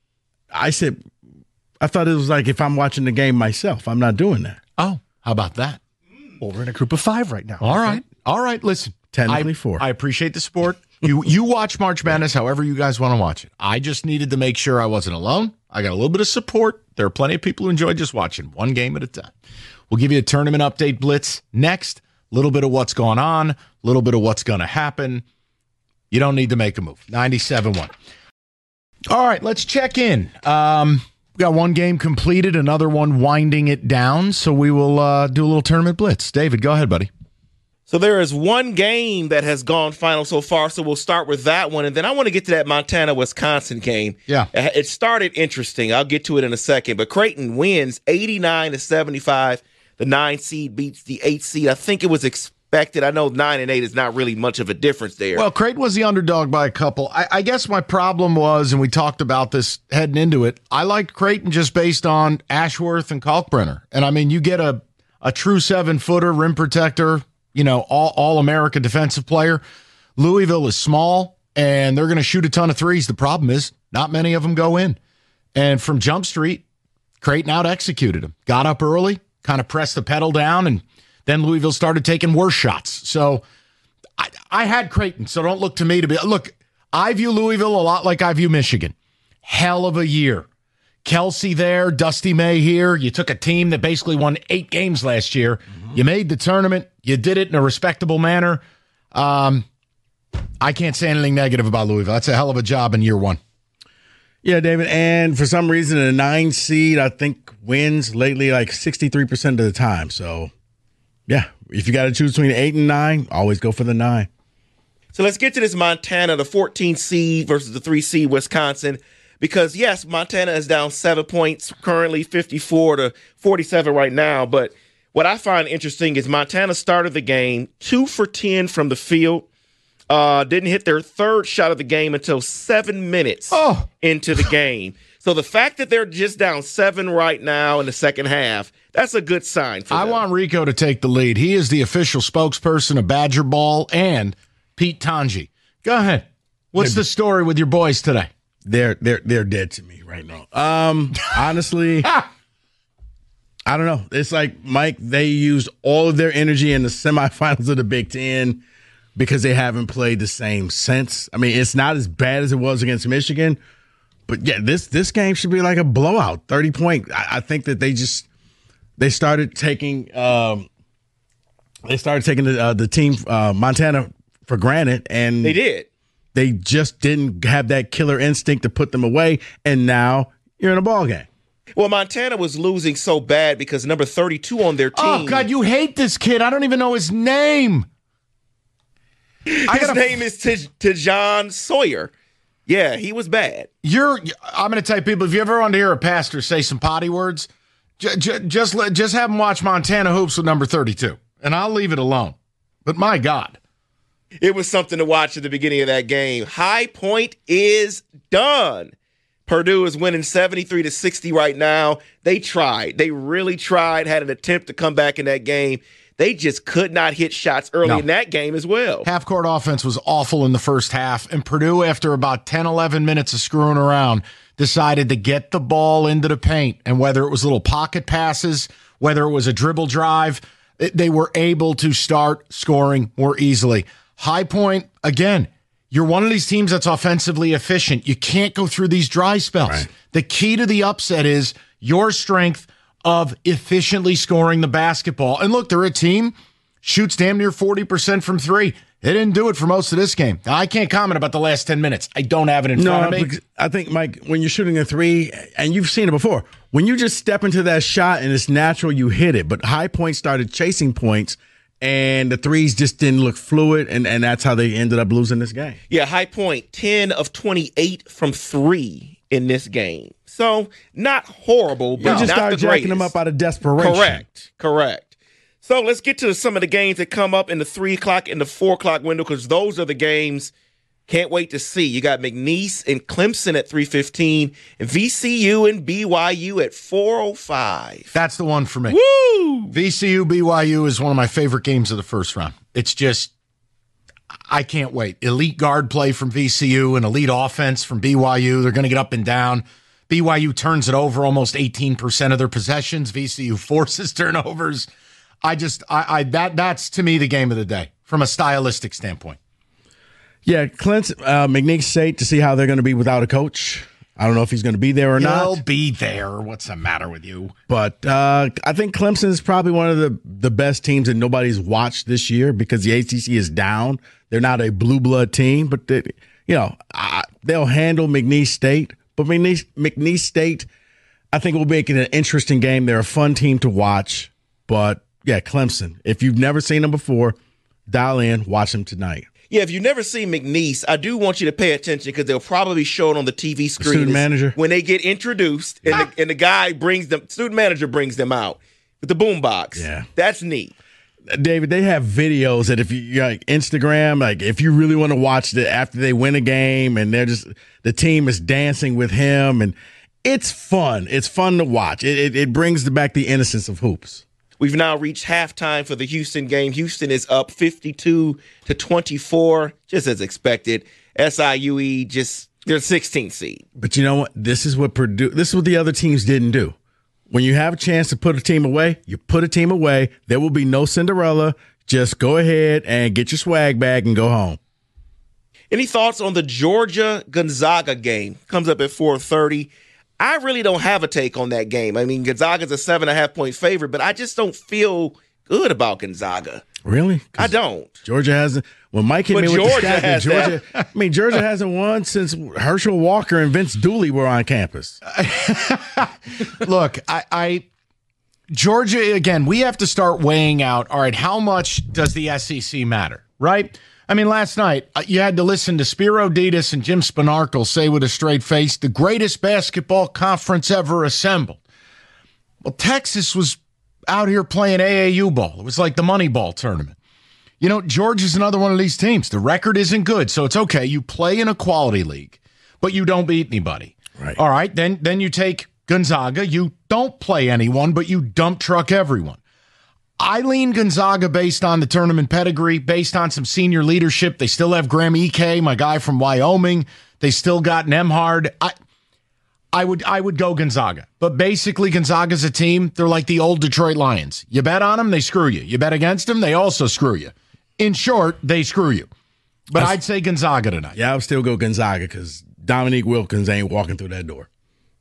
I said, I thought it was like if I'm watching the game myself. I'm not doing that. Oh, how about that? Well, we're in a group of five right now. All right. All right. Listen. Technically I, four. I appreciate the support. You you watch March Madness however you guys want to watch it. I just needed to make sure I wasn't alone. I got a little bit of support. There are plenty of people who enjoy just watching one game at a time. We'll give you a tournament update blitz next. A little bit of what's going on, a little bit of what's going to happen. You don't need to make a move. ninety-seven one. All right, let's check in. Um, we got one game completed, another one winding it down. So we will uh, do a little tournament blitz. David, go ahead, buddy. So there is one game that has gone final so far, so we'll start with that one. And then I want to get to that Montana-Wisconsin game. Yeah. It started interesting. I'll get to it in a second. But Creighton wins eighty-nine to seventy-five. The nine seed beats the eight seed. I think it was expected. I know nine and eight is not really much of a difference there. Well, Creighton was the underdog by a couple. I, I guess my problem was, and we talked about this heading into it, I liked Creighton just based on Ashworth and Kalkbrenner. And, I mean, you get a, a true seven-footer, rim protector, you know, all, all-America defensive player. Louisville is small, and they're going to shoot a ton of threes. The problem is not many of them go in. And from Jump Street, Creighton out-executed them. Got up early, kind of pressed the pedal down, and then Louisville started taking worse shots. So I, I had Creighton, so don't look to me to be – look, I view Louisville a lot like I view Michigan. Hell of a year. Kelsey there, Dusty May here. You took a team that basically won eight games last year. Mm-hmm. You made the tournament. You did it in a respectable manner. Um, I can't say anything negative about Louisville. That's a hell of a job in year one. Yeah, David. And for some reason, a nine seed, I think, wins lately like sixty-three percent of the time. So, yeah, if you got to choose between eight and nine, always go for the nine. So let's get to this Montana, the fourteen seed versus the three seed Wisconsin. Because, yes, Montana is down seven points, currently fifty-four to forty-seven right now. But what I find interesting is Montana started the game two for ten from the field. Uh, didn't hit their third shot of the game until seven minutes oh. into the game. So the fact that they're just down seven right now in the second half, that's a good sign for them. I want Rico to take the lead. He is the official spokesperson of Badger Ball and Pete Tanji. Go ahead. What's the story with your boys today? They're they're they're dead to me right now. Um, honestly, I don't know. It's like, Mike, they used all of their energy in the semifinals of the Big Ten because they haven't played the same since. I mean, it's not as bad as it was against Michigan, but yeah, this this game should be like a blowout, thirty point. I, I think that they just they started taking um, they started taking the uh, the team uh, Montana for granted, and they did. They just didn't have that killer instinct to put them away, and now you're in a ball game. Well, Montana was losing so bad because number thirty-two on their team. Oh, God, you hate this kid. I don't even know his name. His gotta, name is T- Tejan Sawyer. Yeah, he was bad. You're. I'm going to tell you, people, if you ever want to hear a pastor say some potty words, j- j- just, let, just have him watch Montana Hoops with number thirty-two, and I'll leave it alone. But my God. It was something to watch at the beginning of that game. High Point is done. Purdue is winning seventy-three to sixty right now. They tried. They really tried, had an attempt to come back in that game. They just could not hit shots early no. in that game as well. Half-court offense was awful in the first half, and Purdue, after about ten, eleven minutes of screwing around, decided to get the ball into the paint. And whether it was little pocket passes, whether it was a dribble drive, they were able to start scoring more easily. High Point, again, you're one of these teams that's offensively efficient. You can't go through these dry spells. Right. The key to the upset is your strength of efficiently scoring the basketball. And look, they're a team, shoots damn near forty percent from three. They didn't do it for most of this game. Now, I can't comment about the last ten minutes. I don't have it in no, front of me. I think, Mike, when you're shooting a three, and you've seen it before, when you just step into that shot and it's natural, you hit it. But High Point started chasing points, and the threes just didn't look fluid, and, and that's how they ended up losing this game. Yeah, High Point, ten of twenty-eight from three in this game. So, not horrible, but you just not started the jacking greatest. them up out of desperation. Correct, correct. So, let's get to some of the games that come up in the three o'clock and the four o'clock window, because those are the games Can't wait to see. You got McNeese and Clemson at three fifteen, and V C U and B Y U at four oh five. That's the one for me. Woo! V C U B Y U is one of my favorite games of the first round. It's just, I can't wait. Elite guard play from V C U and elite offense from B Y U. They're going to get up and down. B Y U turns it over almost eighteen percent of their possessions. V C U forces turnovers. I just, I, I that that's to me the game of the day from a stylistic standpoint. Yeah, Clemson, uh, McNeese State to see how they're going to be without a coach. I don't know if he's going to be there or He'll not. He'll be there. What's the matter with you? But uh, I think Clemson is probably one of the, the best teams that nobody's watched this year because the A C C is down. They're not a blue blood team, but they, you know I, they'll handle McNeese State. But McNeese, McNeese State, I think will make it an interesting game. They're a fun team to watch. But yeah, Clemson. If you've never seen them before, dial in, watch them tonight. Yeah, if you've never seen McNeese, I do want you to pay attention because they'll probably show it on the T V screen. Student manager. When they get introduced and, the, and the guy brings them, student manager brings them out with the boombox. Yeah. That's neat. David, they have videos that if you like Instagram, like if you really want to watch it after they win a game and they're just, the team is dancing with him and it's fun. It's fun to watch. It, it, it brings back the innocence of hoops. We've now reached halftime for the Houston game. Houston is up fifty-two to twenty-four, just as expected. S I U E just they're sixteenth seed. But you know what? This is what Purdue. This is what the other teams didn't do. When you have a chance to put a team away, you put a team away. There will be no Cinderella. Just go ahead and get your swag bag and go home. Any thoughts on the Georgia Gonzaga game? Comes up at four thirty. I really don't have a take on that game. I mean, Gonzaga's a seven and a half point favorite, but I just don't feel good about Gonzaga. Really? I don't. Georgia hasn't. When Mike hit but me with Georgia the stat, has Georgia. that. I mean, Georgia hasn't won since Herschel Walker and Vince Dooley were on campus. Look, I, I Georgia again. We have to start weighing out. All right, how much does the S E C matter? Right. I mean, last night you had to listen to Spiro Ditas and Jim Spanarkel say with a straight face, the greatest basketball conference ever assembled. Well, Texas was out here playing A A U ball. It was like the Moneyball tournament. You know, Georgia's another one of these teams. The record isn't good, so it's okay. You play in a quality league, but you don't beat anybody. Right. All right, then, then you take Gonzaga. You don't play anyone, but you dump truck everyone. I lean Gonzaga based on the tournament pedigree, based on some senior leadership. They still have Graham Ike, my guy from Wyoming. They still got Nemhard. I, I would, I would go Gonzaga. But basically, Gonzaga's a team. They're like the old Detroit Lions. You bet on them, they screw you. You bet against them, they also screw you. In short, they screw you. But I'd, I'd say Gonzaga tonight. Yeah, I would still go Gonzaga because Dominique Wilkins ain't walking through that door.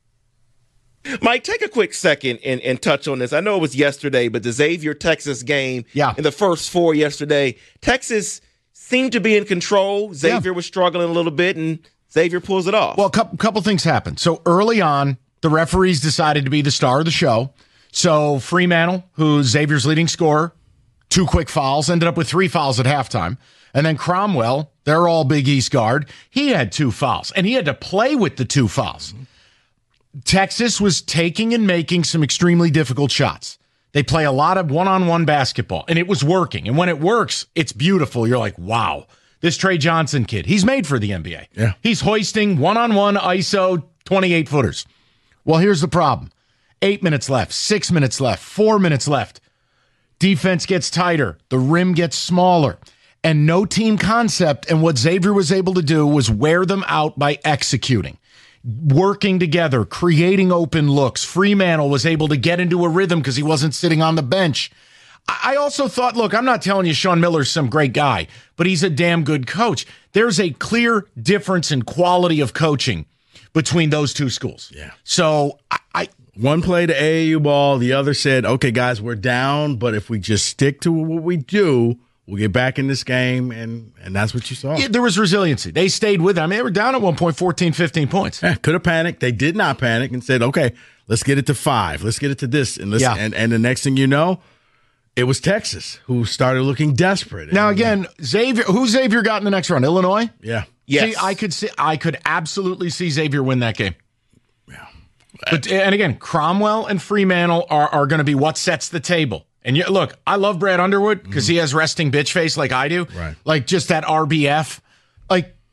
Mike, take a quick second and, and touch on this. I know it was yesterday, but the Xavier-Texas game yeah. in the first four yesterday, Texas seemed to be in control. Xavier yeah. was struggling a little bit, and Xavier pulls it off. Well, a couple, couple things happened. So early on, the referees decided to be the star of the show. So Freemantle, who's Xavier's leading scorer, two quick fouls, ended up with three fouls at halftime. And then Cromwell, their all Big East guard, he had two fouls, and he had to play with the two fouls. Texas was taking and making some extremely difficult shots. They play a lot of one-on-one basketball, and it was working. And when it works, it's beautiful. You're like, wow, this Trey Johnson kid, he's made for the N B A. Yeah. He's hoisting one-on-one I S O twenty-eight footers. Well, here's the problem. Eight minutes left, six minutes left, four minutes left. Defense gets tighter. The rim gets smaller. And no team concept. And what Xavier was able to do was wear them out by executing. Working together, creating open looks. Freemantle was able to get into a rhythm because he wasn't sitting on the bench. I also thought, look, I'm not telling you Sean Miller's some great guy, but he's a damn good coach. There's a clear difference in quality of coaching between those two schools. Yeah. So I, I one played A A U ball, the other said, okay, guys, we're down, but if we just stick to what we do, we'll get back in this game, and and that's what you saw. Yeah, there was resiliency. They stayed with it. I mean, they were down at one point, fourteen, fifteen points. Yeah, could have panicked. They did not panic and said, okay, let's get it to five. Let's get it to this. And let's, yeah. and, and the next thing you know, it was Texas who started looking desperate. Now, again, Xavier, who Xavier got in the next round? Illinois? Yeah. Yes. See, I could see, I could absolutely see Xavier win that game. Yeah. But, and again, Cromwell and Freemantle are, are going to be what sets the table. And you, look, I love Brad Underwood because mm. he has resting bitch face like I do. Right. Like just that R B F. Like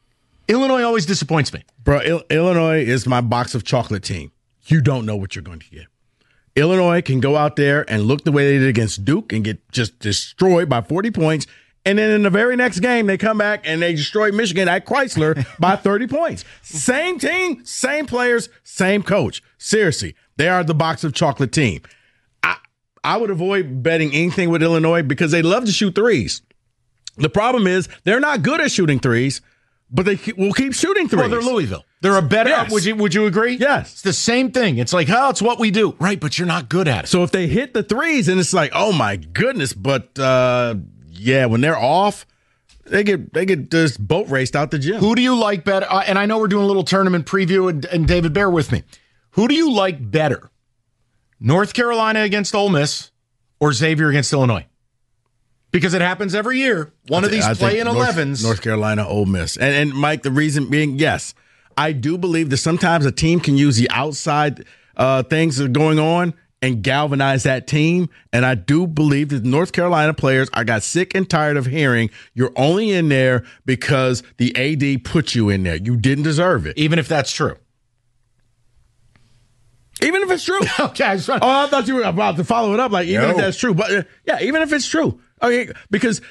Illinois always disappoints me. Bro, Il- Illinois is my box of chocolate team. You don't know what you're going to get. Illinois can go out there and look the way they did against Duke and get just destroyed by forty points. And then in the very next game, they come back and they destroy Michigan at Chrysler by thirty points. Same team, same players, same coach. Seriously, they are the box of chocolate team. I, I would avoid betting anything with Illinois because they love to shoot threes. The problem is they're not good at shooting threes, but they will keep shooting threes. Well, they're Louisville. They're a better. Yes. Would you Would you agree? Yes. It's the same thing. It's like, oh, it's what we do, right? But you're not good at it. So if they hit the threes, and it's like, oh my goodness, but uh, yeah, when they're off, they get they get just boat raced out the gym. Who do you like better? Uh, and I know we're doing a little tournament preview, and, and David, bear with me. Who do you like better, North Carolina against Ole Miss or Xavier against Illinois? Because it happens every year. One of these play in elevens. North Carolina, Ole Miss. And, and Mike, the reason being, yes, I do believe that sometimes a team can use the outside uh, things that are going on and galvanize that team. And I do believe that North Carolina players, I got sick and tired of hearing you're only in there because the A D put you in there. You didn't deserve it. Even if that's true. Even if it's true. Okay, I was trying to- Oh, I thought you were about to follow it up. Like, even No. if that's true. But uh, yeah, even if it's true. Okay, because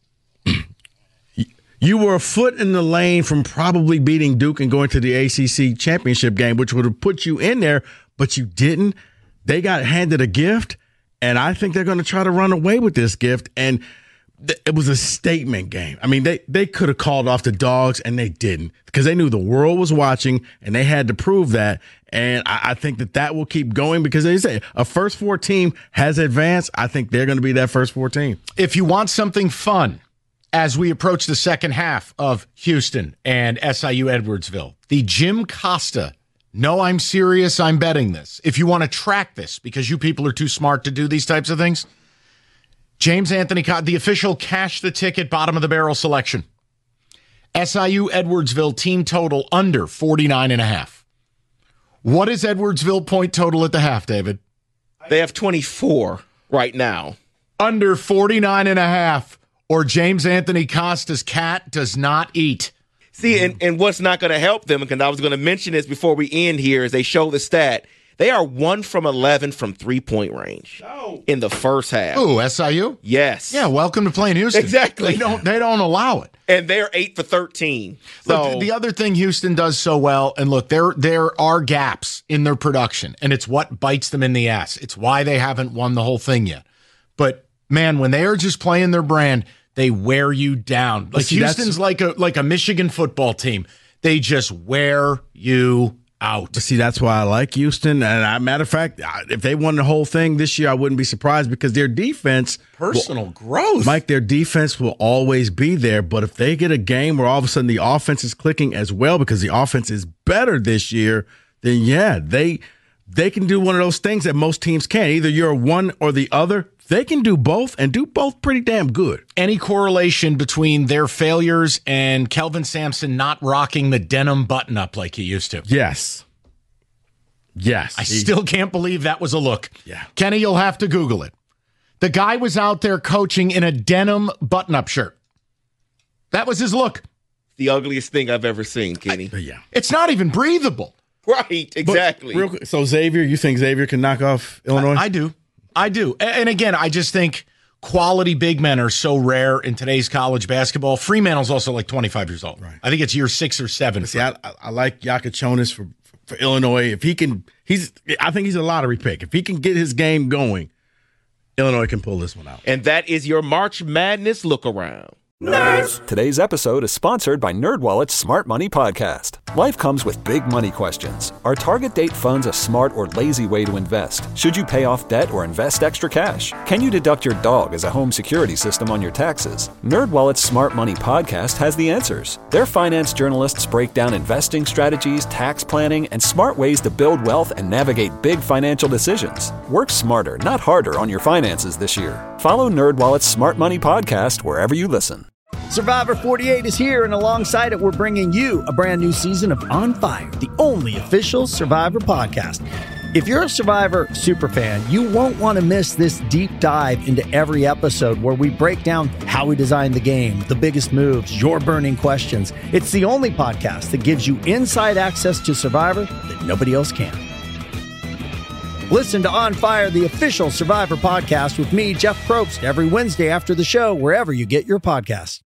you were a foot in the lane from probably beating Duke and going to the A C C championship game, which would have put you in there, but you didn't. They got handed a gift, and I think they're going to try to run away with this gift. And th- it was a statement game. I mean, they, they could have called off the dogs, and they didn't because they knew the world was watching, and they had to prove that. And I, I think that that will keep going because they say a first four team has advanced. I think they're going to be that first four team. If you want something fun as we approach the second half of Houston and S I U Edwardsville, the Jim Costa, no, I'm serious, I'm betting this. If you want to track this because you people are too smart to do these types of things, James Anthony, the official cash the ticket bottom of the barrel selection. S I U Edwardsville team total under forty-nine and a half. What is Edwardsville point total at the half, David? They have twenty-four right now. Under forty-nine and a half, or James Anthony Costa's cat does not eat. See, and, and what's not going to help them, because I was going to mention this before we end here, is they show the stat. They are one from eleven from three-point range in the first half. Ooh, S I U? Yes. Yeah, welcome to playing Houston. Exactly. They don't, they don't allow it. And they're eight for thirteen. So Look, the other thing Houston does so well, and look, there there are gaps in their production, and it's what bites them in the ass. It's why they haven't won the whole thing yet. But, man, when they are just playing their brand, they wear you down. Like see, Houston's like a like a Michigan football team. They just wear you out. But see, that's why I like Houston. And I, matter of fact, if they won the whole thing this year, I wouldn't be surprised because their defense, Personal growth. Mike, their defense will always be there. But if they get a game where all of a sudden the offense is clicking as well because the offense is better this year, then yeah, they they can do one of those things that most teams can't. Either you're one or the other. They can do both and do both pretty damn good. Any correlation between their failures and Kelvin Sampson not rocking the denim button-up like he used to? Yes. Yes. I still can't believe that was a look. Yeah. Kenny, you'll have to Google it. The guy was out there coaching in a denim button-up shirt. That was his look. the ugliest thing I've ever seen, Kenny. I, yeah. It's not even breathable. Right, exactly. But real quick, so Xavier, you think Xavier can knock off Illinois? I, I do. I do. And again, I just think quality big men are so rare in today's college basketball. Fremantle's also like twenty-five years old. Right. I think it's year six or seven. See, I, I like Yakachonis for, for Illinois. If he can, he's. I think he's a lottery pick. If he can get his game going, Illinois can pull this one out. And that is your March Madness look around. Nerds! Today's episode is sponsored by NerdWallet's Smart Money Podcast. Life comes with big money questions. Are target date funds a smart or lazy way to invest? Should you pay off debt or invest extra cash? Can you deduct your dog as a home security system on your taxes? NerdWallet's Smart Money Podcast has the answers. Their finance journalists break down investing strategies, tax planning, and smart ways to build wealth and navigate big financial decisions. Work smarter, not harder on your finances this year. Follow NerdWallet's Smart Money Podcast wherever you listen. Survivor forty-eight is here, and alongside it, we're bringing you a brand new season of On Fire, the only official Survivor podcast. If you're a Survivor superfan, you won't want to miss this deep dive into every episode where we break down how we designed the game, the biggest moves, your burning questions. It's the only podcast that gives you inside access to Survivor that nobody else can. Listen to On Fire, the official Survivor podcast with me, Jeff Probst, every Wednesday after the show, wherever you get your podcasts.